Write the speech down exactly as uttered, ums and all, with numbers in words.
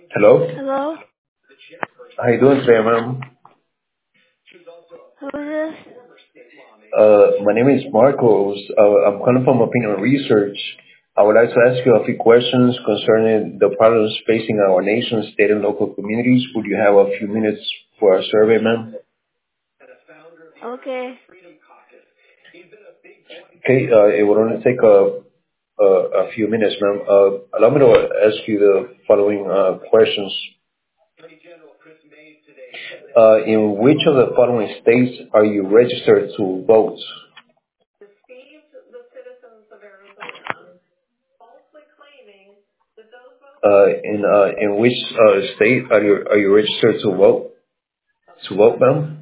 Hello. Hello? How you doing today, ma'am? Who is this? Uh, my name is Marcos. Uh, I'm calling from Opinion Research. I would like to ask you a few questions concerning the problems facing our nation, state, and local communities. Would you have a few minutes for a survey, ma'am? Okay. Okay. Uh, it would only take a a, a few minutes, ma'am. Uh, allow me to ask you the following uh, questions. Uh, in which of the following states are you registered to vote? Uh, in uh, in which uh, state are you are you registered to vote to vote, ma'am?